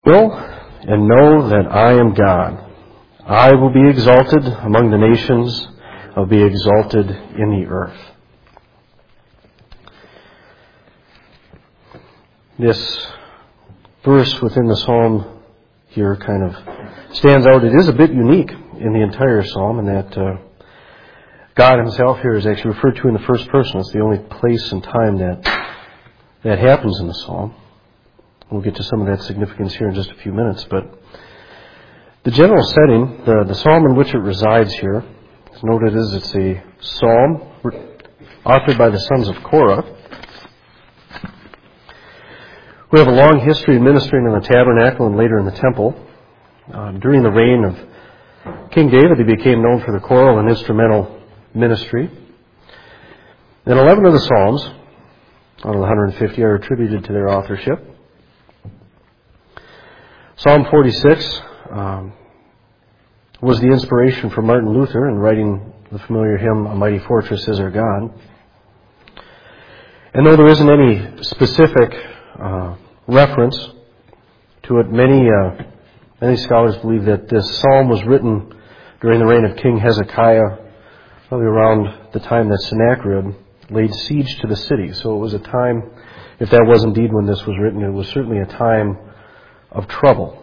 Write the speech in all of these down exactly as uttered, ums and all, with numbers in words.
Know and know that I am God. I will be exalted among the nations. I will be exalted in the earth. This verse within the psalm here kind of stands out. It is a bit unique in the entire psalm in that uh, God himself here is actually referred to in the first person. It's the only place and time that that happens in the psalm. We'll get to some of that significance here in just a few minutes, but the general setting, the, the psalm in which it resides here, is noted as it's a psalm authored by the sons of Korah, who have a long history of ministering in the tabernacle and later in the temple. Uh, during the reign of King David, they became known for the choral and instrumental ministry. And eleven of the psalms, out of the one hundred fifty, are attributed to their authorship. Psalm forty-six um, was the inspiration for Martin Luther in writing the familiar hymn, "A Mighty Fortress Is Our God." And though there isn't any specific uh, reference to it, many uh, many scholars believe that this psalm was written during the reign of King Hezekiah, probably around the time that Sennacherib laid siege to the city. So it was a time, if that was indeed when this was written, it was certainly a time of trouble.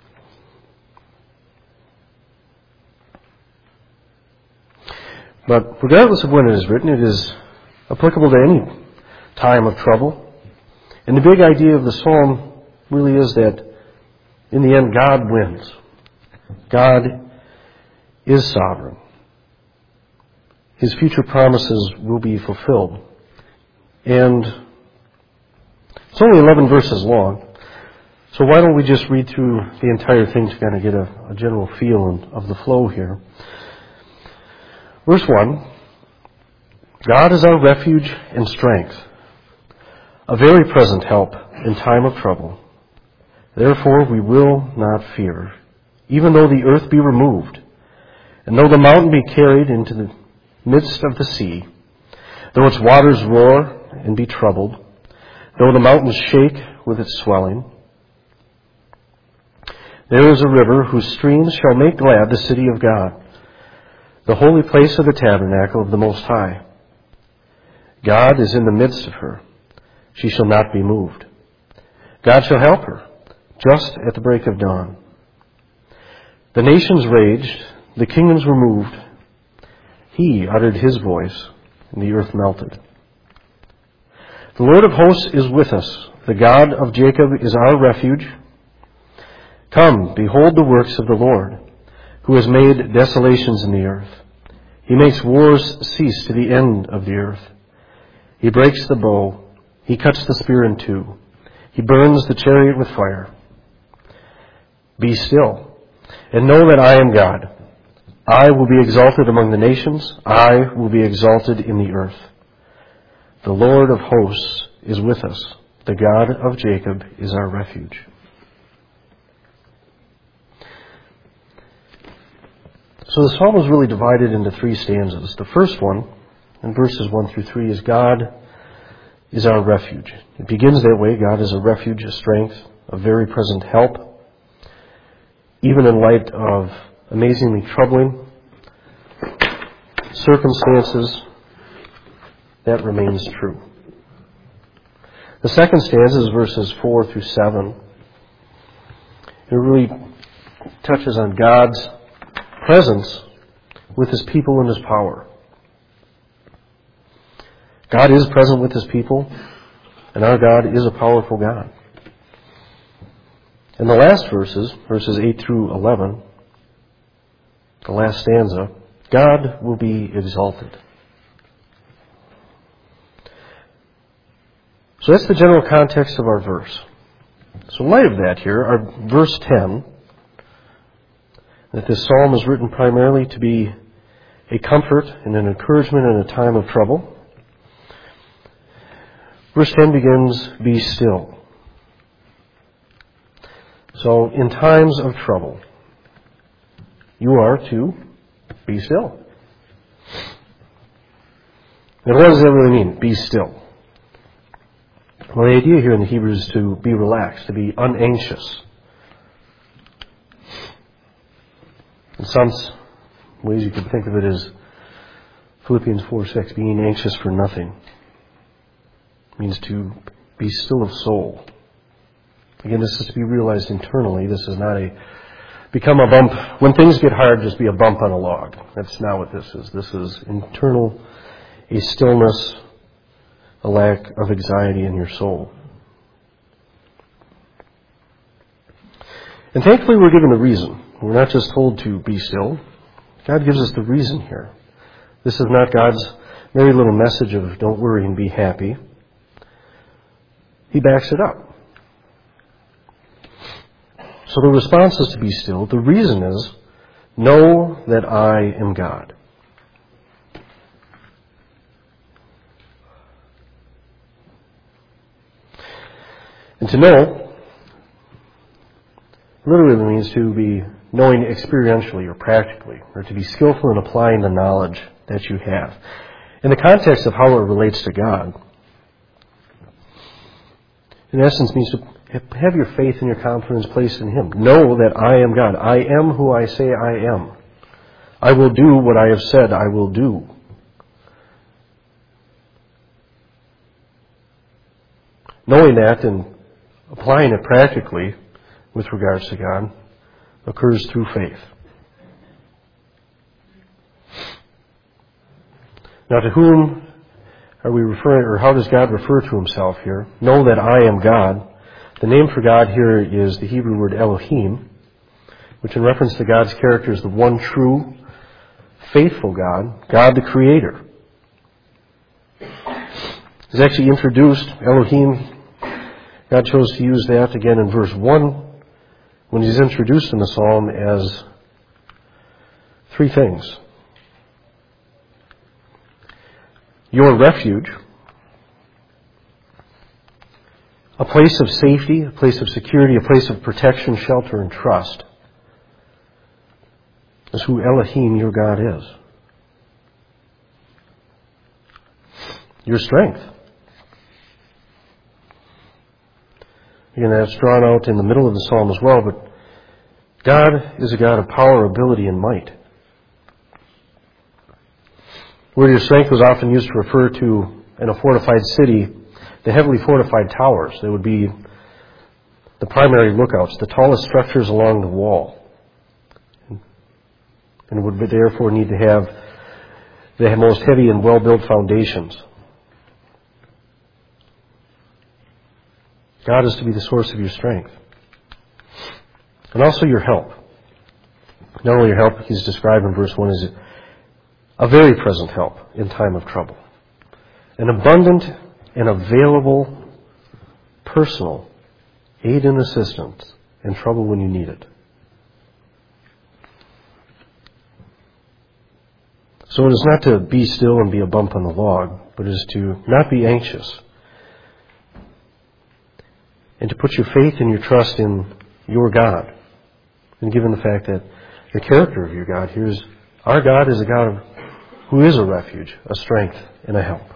But regardless of when it is written, it is applicable to any time of trouble. And the big idea of the psalm really is that in the end, God wins. God is sovereign. His future promises will be fulfilled. And it's only eleven verses long. So why don't we just read through the entire thing to kind of get a, a general feel of the flow here. Verse one, God is our refuge and strength, a very present help in time of trouble. Therefore we will not fear, even though the earth be removed, and though the mountain be carried into the midst of the sea, though its waters roar and be troubled, though the mountains shake with its swelling. There is a river whose streams shall make glad the city of God, the holy place of the tabernacle of the Most High. God is in the midst of her. She shall not be moved. God shall help her just at the break of dawn. The nations raged, the kingdoms were moved. He uttered his voice, and the earth melted. The Lord of hosts is with us. The God of Jacob is our refuge. Come, behold the works of the Lord, who has made desolations in the earth. He makes wars cease to the end of the earth. He breaks the bow. He cuts the spear in two. He burns the chariot with fire. Be still, and know that I am God. I will be exalted among the nations. I will be exalted in the earth. The Lord of hosts is with us. The God of Jacob is our refuge. So the psalm is really divided into three stanzas. The first one, in verses one through three, is God is our refuge. It begins that way. God is a refuge, a strength, a very present help, even in light of amazingly troubling circumstances. That remains true. The second stanza is verses four through seven. It really touches on God's presence with his people and his power. God is present with his people, and our God is a powerful God. In the last verses, verses eight through eleven, the last stanza, God will be exalted. So that's the general context of our verse. So in light of that here, our verse ten, that this psalm is written primarily to be a comfort and an encouragement in a time of trouble. Verse ten begins, be still. So in times of trouble, you are to be still. And what does that really mean, be still? Well, the idea here in the Hebrew is to be relaxed, to be unanxious, In some ways you can think of it as Philippians four six, being anxious for nothing. It means to be still of soul. Again, this is to be realized internally. This is not a become a bump. When things get hard, just be a bump on a log. That's not what this is. This is internal, a stillness, a lack of anxiety in your soul. And thankfully we're given a reason. We're not just told to be still. God gives us the reason here. This is not God's merry little message of don't worry and be happy. He backs it up. So the response is to be still. The reason is, know that I am God. And to know literally means to be knowing experientially or practically, or to be skillful in applying the knowledge that you have. In the context of how it relates to God, in essence means to have your faith and your confidence placed in Him. Know that I am God. I am who I say I am. I will do what I have said I will do. Knowing that and applying it practically with regards to God occurs through faith. Now, to whom are we referring, or how does God refer to Himself here? Know that I am God. The name for God here is the Hebrew word Elohim, which in reference to God's character is the one true, faithful God, God the Creator. He's actually introduced Elohim. God chose to use that again in verse one when He's introduced in the Psalm as three things. Your refuge, a place of safety, a place of security, a place of protection, shelter, and trust. That's who Elohim, your God, is. Your strength. Again, that's drawn out in the middle of the psalm as well, but God is a God of power, ability, and might. The word your strength was often used to refer to, in a fortified city, the heavily fortified towers. They would be the primary lookouts, the tallest structures along the wall. And would therefore need to have the most heavy and well-built foundations. God is to be the source of your strength. And also your help. Not only your help, He's described in verse one as a very present help in time of trouble. An abundant and available personal aid and assistance in trouble when you need it. So it is not to be still and be a bump on the log, but it is to not be anxious. And to put your faith and your trust in your God. And given the fact that the character of your God here is, our God is a God of, who is a refuge, a strength, and a help.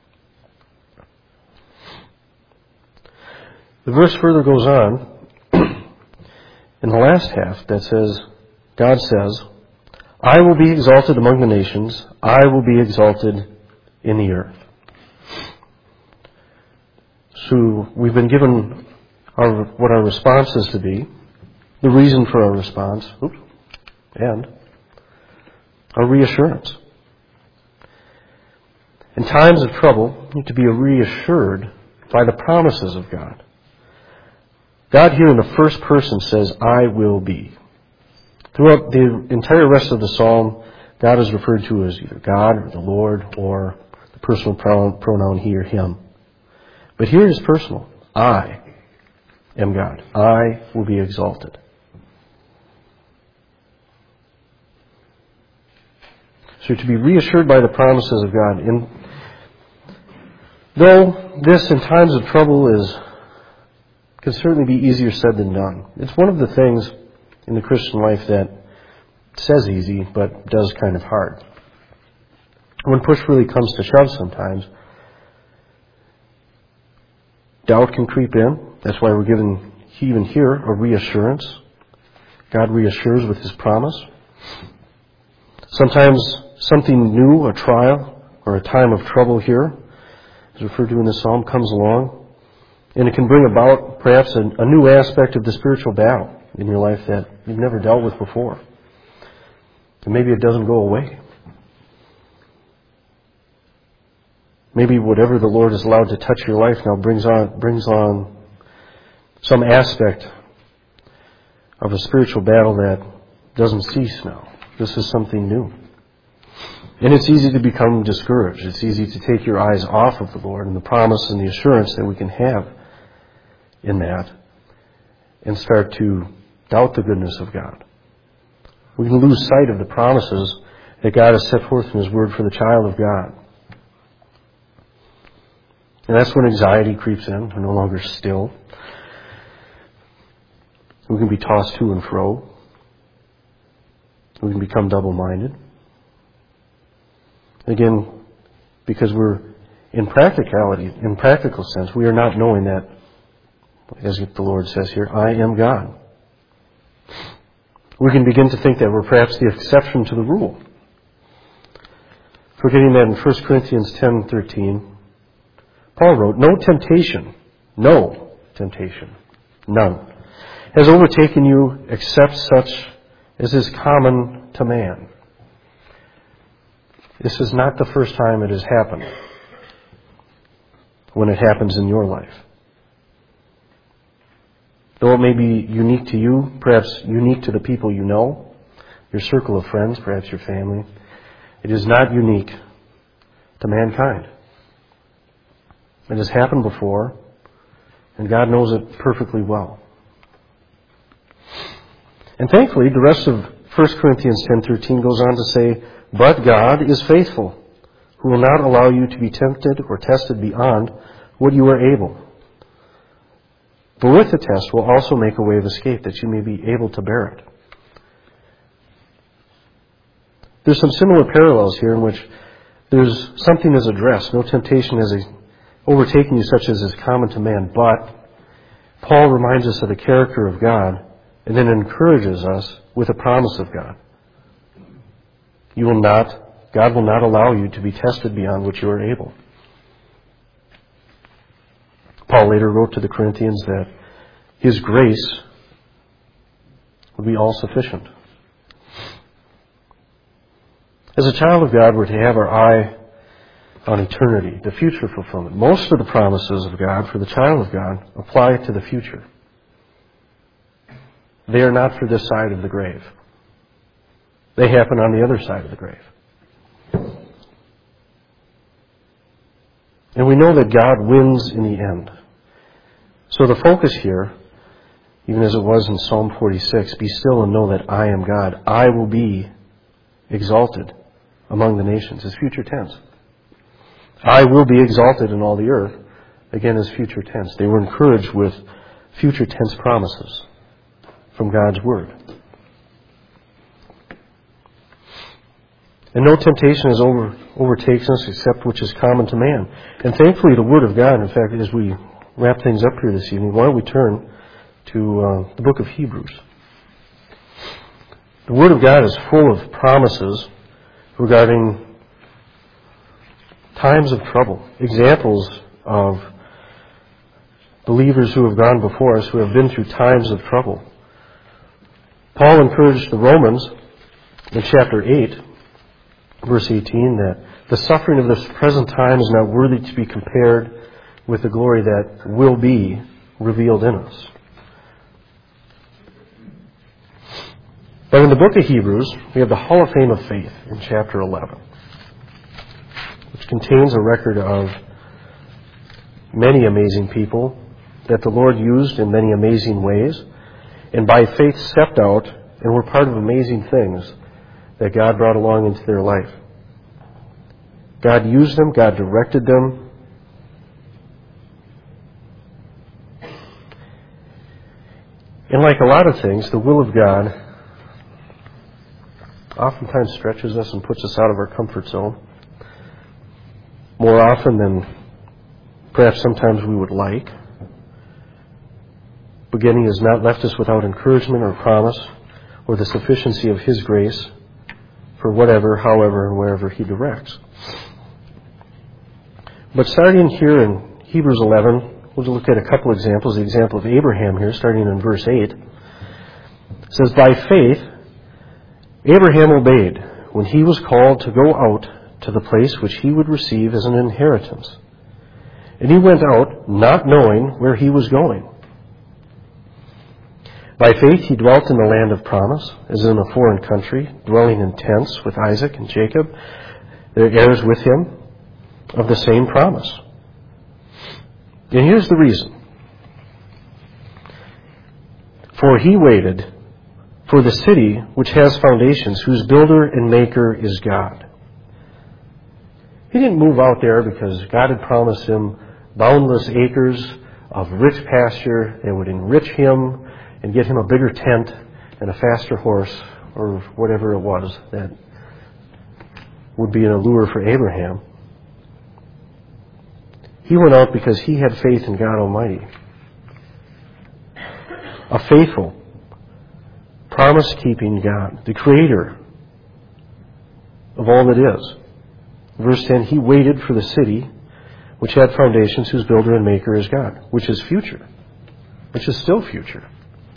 The verse further goes on in the last half that says, God says, I will be exalted among the nations, I will be exalted in the earth. So we've been given our, what our response is to be, the reason for our response, oops, and our reassurance. In times of trouble, we need to be reassured by the promises of God. God here in the first person says, I will be. Throughout the entire rest of the psalm, God is referred to as either God or the Lord or the personal pronoun he or him. But here it is personal. I am God. I will be exalted. So to be reassured by the promises of God. In, though this in times of trouble is can certainly be easier said than done. It's one of the things in the Christian life that says easy, but does kind of hard. When push really comes to shove sometimes, doubt can creep in. That's why we're given, even here, a reassurance. God reassures with His promise. Sometimes something new, a trial, or a time of trouble here, as referred to in the psalm, comes along, and it can bring about perhaps a, a new aspect of the spiritual battle in your life that you've never dealt with before. And maybe it doesn't go away. Maybe whatever the Lord has allowed to touch your life now brings on brings on some aspect of a spiritual battle that doesn't cease now. This is something new. And it's easy to become discouraged. It's easy to take your eyes off of the Lord and the promise and the assurance that we can have in that and start to doubt the goodness of God. We can lose sight of the promises that God has set forth in His Word for the child of God. And that's when anxiety creeps in. We're no longer still. We can be tossed to and fro. We can become double-minded. Again, because we're, in practicality, in practical sense, we are not knowing that, as the Lord says here, I am God. We can begin to think that we're perhaps the exception to the rule. Forgetting that in First Corinthians ten thirteen, Paul wrote, No temptation, no temptation, none, has overtaken you except such as is common to man. This is not the first time it has happened when it happens in your life. Though it may be unique to you, perhaps unique to the people you know, your circle of friends, perhaps your family, it is not unique to mankind. It has happened before, and God knows it perfectly well. And thankfully, the rest of First Corinthians ten thirteen goes on to say, But God is faithful, who will not allow you to be tempted or tested beyond what you are able. But with the test will also make a way of escape, that you may be able to bear it. There's some similar parallels here in which there's something is addressed. No temptation has overtaken you such as is common to man. But Paul reminds us of the character of God and then encourages us with a promise of God. You will not, God will not allow you to be tested beyond what you are able. Paul later wrote to the Corinthians that His grace would be all sufficient. As a child of God, we're to have our eye on eternity, the future fulfillment. Most of the promises of God for the child of God apply to the future. They are not for this side of the grave. They happen on the other side of the grave. And we know that God wins in the end. So the focus here, even as it was in Psalm forty-six, be still and know that I am God. I will be exalted among the nations, is future tense. I will be exalted in all the earth, again, is future tense. They were encouraged with future tense promises from God's Word. And no temptation has over, overtakes us except which is common to man. And thankfully the Word of God, in fact, as we wrap things up here this evening, why don't we turn to uh, the book of Hebrews. The Word of God is full of promises regarding times of trouble, examples of believers who have gone before us, who have been through times of trouble. Paul encouraged the Romans in chapter eight, verse eighteen, that the suffering of this present time is not worthy to be compared with the glory that will be revealed in us. But in the book of Hebrews, we have the Hall of Fame of Faith in chapter eleven, which contains a record of many amazing people that the Lord used in many amazing ways, and by faith stepped out and were part of amazing things that God brought along into their life. God used them, God directed them. And like a lot of things, the will of God oftentimes stretches us and puts us out of our comfort zone. More often than perhaps sometimes we would like. Beginning has not left us without encouragement or promise or the sufficiency of His grace for whatever, however, and wherever He directs. But starting here in Hebrews eleven, we'll look at a couple examples. The example of Abraham here, starting in verse eight. It says, "By faith, Abraham obeyed when he was called to go out to the place which he would receive as an inheritance. And he went out, not knowing where he was going. By faith he dwelt in the land of promise, as in a foreign country, dwelling in tents with Isaac and Jacob, their heirs with him, of the same promise." And here's the reason. "For he waited for the city which has foundations, whose builder and maker is God." He didn't move out there because God had promised him boundless acres of rich pasture that would enrich him and get him a bigger tent and a faster horse, or whatever it was that would be an allure for Abraham. He went out because he had faith in God Almighty. A faithful, promise-keeping God, the Creator of all that is. Verse ten, he waited for the city which had foundations, whose builder and maker is God, which is future, which is still future.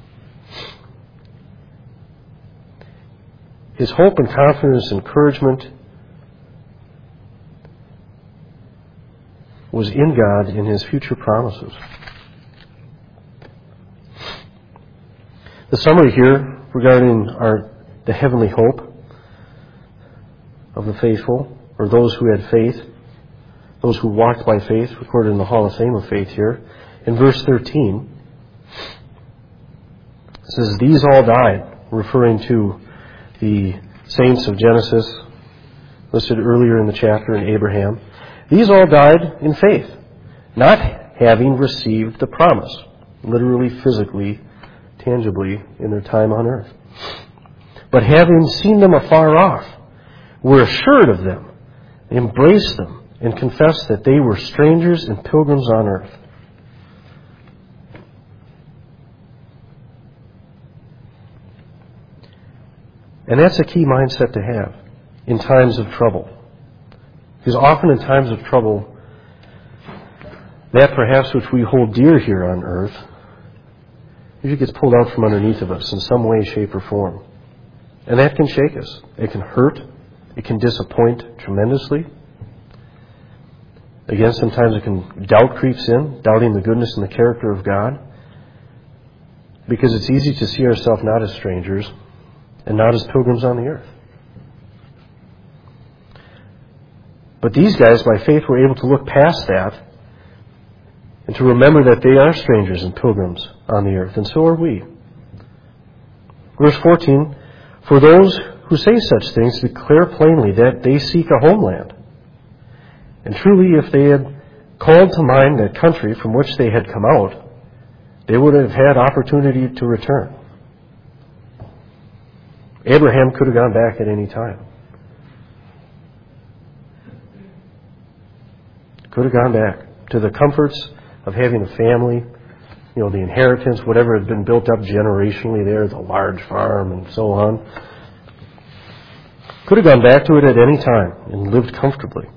His hope and confidence, encouragement was in God in His future promises. The summary here regarding our the heavenly hope of the faithful, or those who had faith, those who walked by faith, recorded in the Hall of Fame of Faith here, in verse thirteen, it says, "These all died," referring to the saints of Genesis, listed earlier in the chapter in Abraham. "These all died in faith, not having received the promise," literally, physically, tangibly, in their time on earth, "but having seen them afar off, were assured of them, embraced them, and confessed that they were strangers and pilgrims on earth." And that's a key mindset to have in times of trouble. Because often in times of trouble, that perhaps which we hold dear here on earth, usually gets pulled out from underneath of us in some way, shape, or form. And that can shake us. It can hurt. It can disappoint tremendously. Again, sometimes it can, doubt creeps in, doubting the goodness and the character of God. Because it's easy to see ourselves not as strangers and not as pilgrims on the earth. But these guys, by faith, were able to look past that and to remember that they are strangers and pilgrims on the earth, and so are we. Verse fourteen, "For those who say such things declare plainly that they seek a homeland. And truly, if they had called to mind that country from which they had come out, they would have had opportunity to return." Abraham could have gone back at any time. Could have gone back to the comforts of having a family, you know, the inheritance, whatever had been built up generationally there, the large farm and so on. Could have gone back to it at any time and lived comfortably.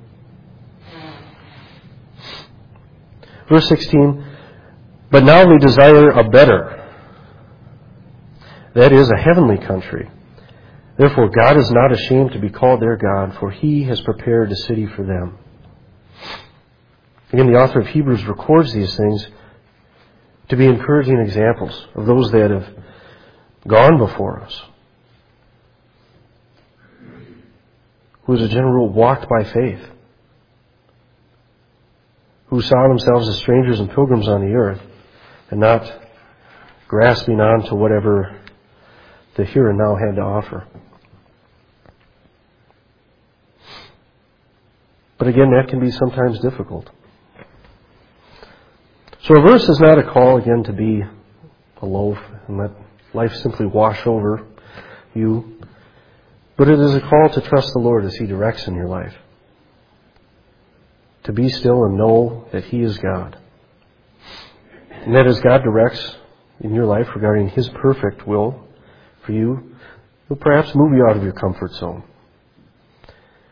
Verse sixteen, "But now they desire a better, that is, a heavenly country. Therefore God is not ashamed to be called their God, for He has prepared a city for them." Again, the author of Hebrews records these things to be encouraging examples of those that have gone before us, who as a general rule walked by faith, who saw themselves as strangers and pilgrims on the earth, and not grasping on to whatever the here and now had to offer. But again, that can be sometimes difficult. So a verse is not a call, again, to be a loaf and let life simply wash over you, but it is a call to trust the Lord as He directs in your life. To be still and know that He is God. And that as God directs in your life regarding His perfect will for you, He'll perhaps move you out of your comfort zone.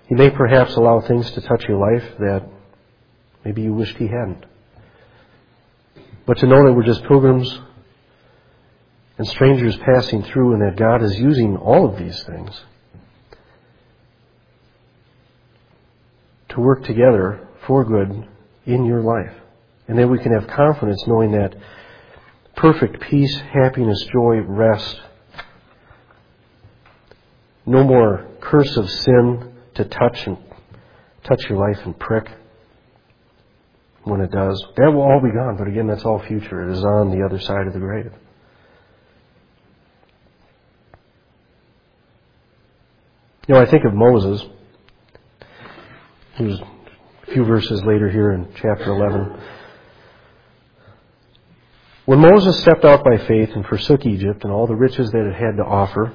He may perhaps allow things to touch your life that maybe you wished He hadn't. But to know that we're just pilgrims and strangers passing through, and that God is using all of these things to work together for good in your life. And that we can have confidence knowing that perfect peace, happiness, joy, rest, no more curse of sin to touch and touch your life and prick when it does. That will all be gone, but again, that's all future. It is on the other side of the grave. You know, I think of Moses, who's a few verses later here in chapter eleven. When Moses stepped out by faith and forsook Egypt and all the riches that it had to offer,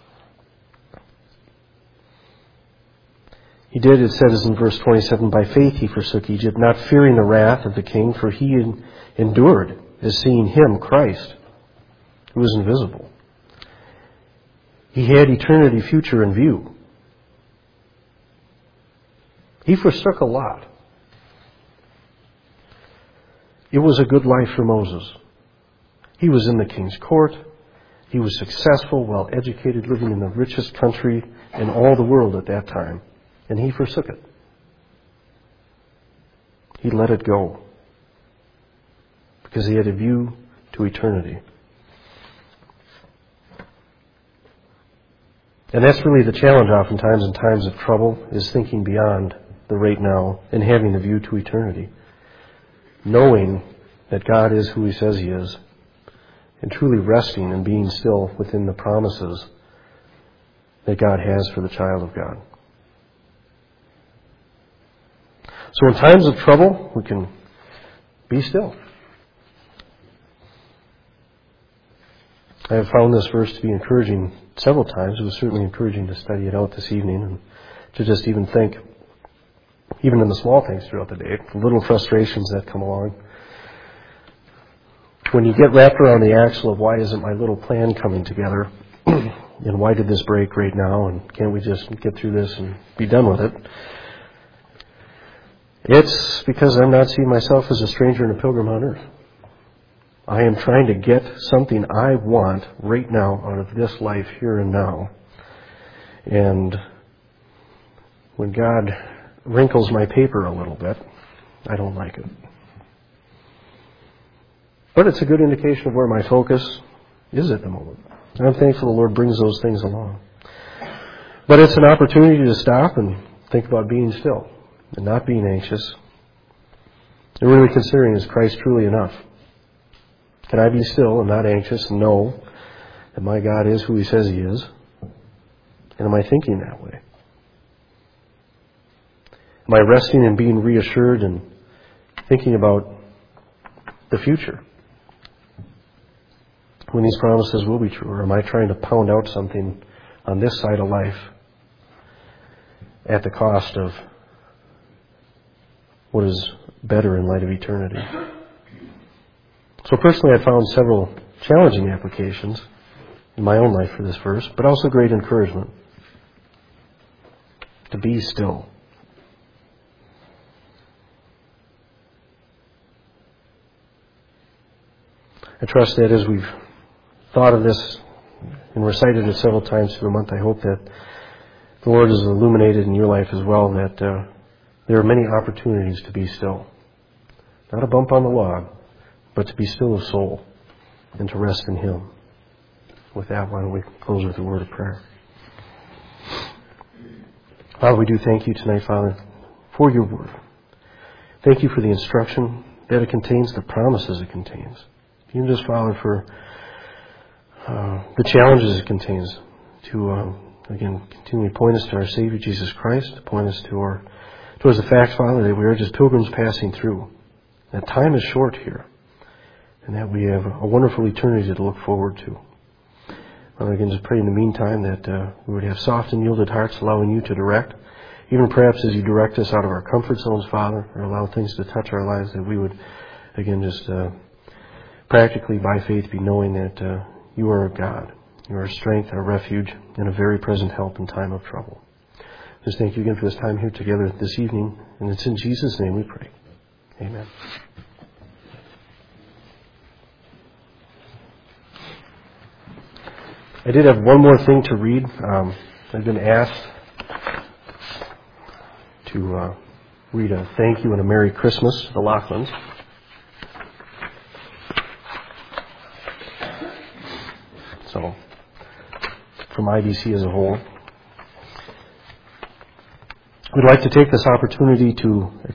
he did, it says in verse twenty-seven, by faith he forsook Egypt, not fearing the wrath of the king, for he endured as seeing Him, Christ, who is invisible. He had eternity future in view. He forsook a lot. It was a good life for Moses. He was in the king's court. He was successful, well educated, living in the richest country in all the world at that time. And he forsook it. He let it go. Because he had a view to eternity. And that's really the challenge oftentimes in times of trouble, is thinking beyond the right now and having a view to eternity. Knowing that God is who He says He is, and truly resting and being still within the promises that God has for the child of God. So in times of trouble, we can be still. I have found this verse to be encouraging several times. It was certainly encouraging to study it out this evening and to just even think, even in the small things throughout the day, the little frustrations that come along. When you get wrapped around the axle of why isn't my little plan coming together, and why did this break right now, and can't we just get through this and be done with it? It's because I'm not seeing myself as a stranger and a pilgrim on earth. I am trying to get something I want right now out of this life here and now. And when God wrinkles my paper a little bit, I don't like it. But it's a good indication of where my focus is at the moment. And I'm thankful the Lord brings those things along. But it's an opportunity to stop and think about being still and not being anxious. And really considering, is Christ truly enough? Can I be still and not anxious and know that my God is who He says He is? And am I thinking that way? Am I resting and being reassured and thinking about the future? When these promises will be true? Or am I trying to pound out something on this side of life at the cost of what is better in light of eternity? So personally, I found several challenging applications in my own life for this verse, but also great encouragement to be still. I trust that as we've thought of this and recited it several times through the month, I hope that the Lord has illuminated in your life as well that uh, there are many opportunities to be still. Not a bump on the log, but to be still of soul and to rest in Him. With that, why don't we close with a word of prayer. Father, we do thank You tonight, Father, for Your word. Thank You for the instruction that it contains, the promises it contains. Even just, Father, for uh, the challenges it contains to, uh, again, continually point us to our Savior, Jesus Christ, to point us to our, towards the fact, Father, that we are just pilgrims passing through. That time is short here, and that we have a wonderful eternity to look forward to. Father, again, just pray in the meantime that uh, we would have soft and yielded hearts, allowing You to direct, even perhaps as You direct us out of our comfort zones, Father, or allow things to touch our lives, that we would, again, just uh, practically by faith be knowing that uh, You are God. You are our strength, our refuge, and a very present help in time of trouble. Just thank you again for this time here together this evening. And it's in Jesus' name we pray. Amen. I did have one more thing to read. Um, I've been asked to uh, read a thank you and a Merry Christmas to the Laughlands. So, from I B C as a whole. We'd like to take this opportunity to